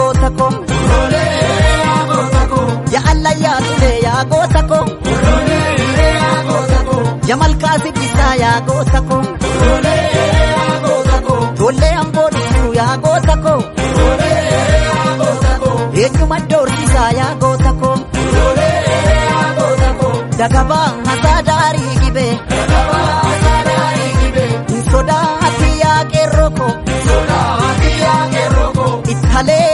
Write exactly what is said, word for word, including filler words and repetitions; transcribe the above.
goota ko. Ya Allah ya tule ya goota ko. Jamal Qasim Isa ya goota ko. Tole ambolu ya goota ko. Eenyuma doorsisa ya goota ko. Dagaba hasadari gibe. Soda ati ya keroko. Soda ati ya keroko. Itale